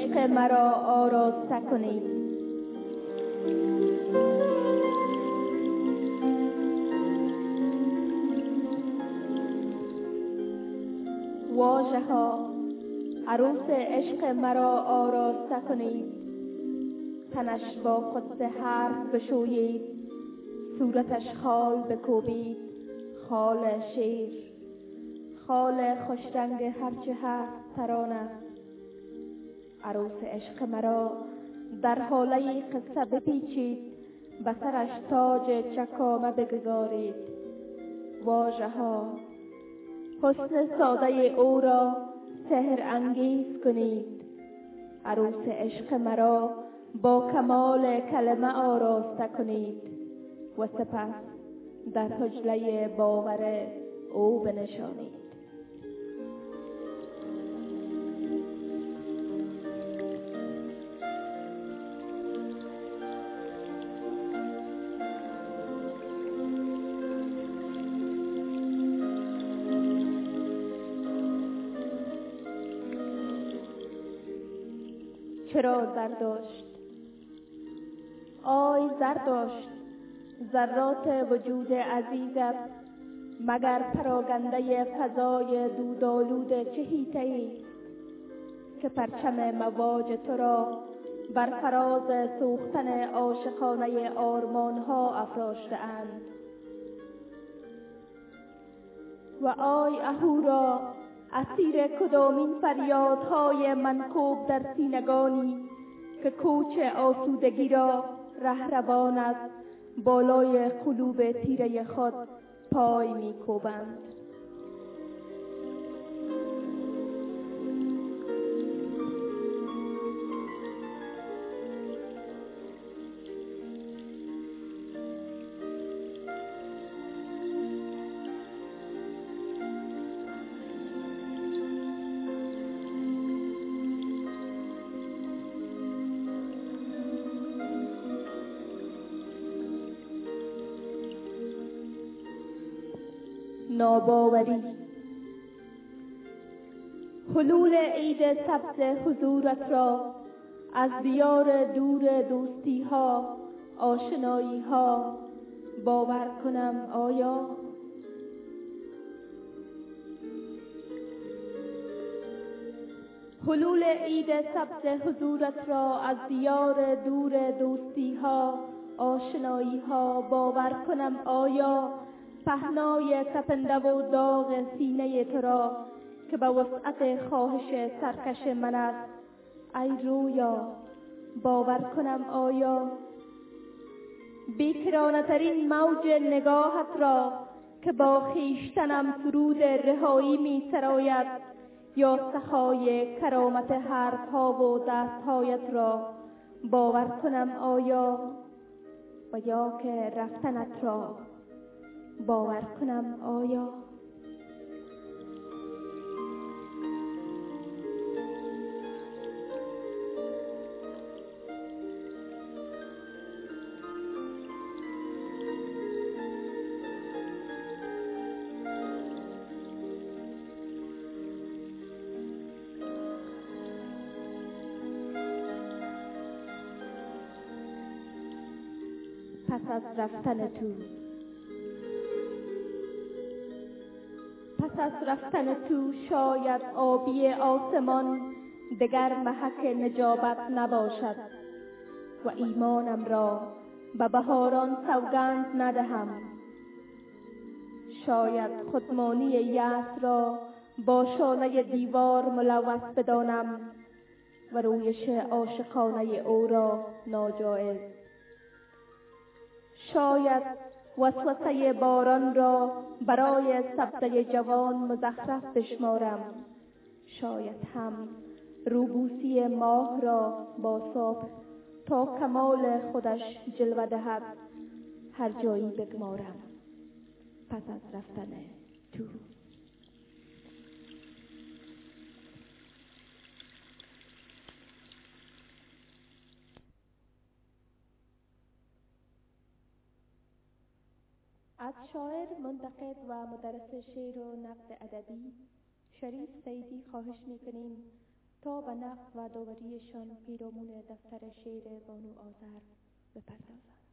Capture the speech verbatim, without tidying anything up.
عشق مرا آراسته کنید. واژه ها عروس عشق مرا آراسته کنید، تنش با خود حرف بشویید، صورتش خال بکوبید، خال شیر، خال خوشرنگ هرچه هست ترانه. عروس عشق مرا در حاله قصه بپیچید، به سرش تاج چکامه بگذارید. واژه ها حسن ساده او را سحر انگیز کنید. عروس عشق مرا با کمال کلمه آراسته کنید و سپس در حجله باور او بنشانید. چرا زرداشت؟ آی زرداشت، ذرات وجود عزیزت مگر پراگنده فضای دودآلود چه حیطه‌ای که پرچم مواج تو را بر فراز سوختن عاشقانه آرمانها افراشته اند؟ و آی اهورا، اسیر کدامین فریادهای منکوب در سینگانی که کوچ آسودگی را رهروان از بالای قلوب تیره خود پای می کوبند. ناباوری. حلول عید سبز حضورت را از دیار دور دوستی ها، آشنایی ها باور کنم آیا؟ حلول عید سبز حضورت را از دیار دور دوستی ها، آشنایی ها باور کنم آیا؟ پهنای تپنده و داغ سینه تو را که به وسعت خواهش سرکش من است، ای رویا باور کنم آیا؟ بیکرانه ترین موج نگاهت را که با خیشتنم سرود رهایی می سراید، یا سخای کرامت حرفها و دستهایت را باور کنم آیا؟ و یا که رفتنت را باور کنم آیا؟ پس از رفتن تو پس از رفتن تو شاید آبی آسمان دگر محک نجابت نباشد و ایمانم را به بهاران سوگند ندهم. شاید خودمانی یأس را با شانه دیوار ملوث بدانم و رویش عاشقانه او را ناجایز. شاید وسوسه باران را برای سبزه جوان مزخرف بشمارم. شاید هم روبوسی ماه را با صبح تا کمال خودش جلوه دهد هر جایی بگمارم. پس از رفتن تو از شاعر، منتقد و مدرس شعر و نقد ادبی شریف سیدی خواهش می‌کنیم تا به نقد و داوریشان پیرامون دفتر شعر بانو آذر بپردازند.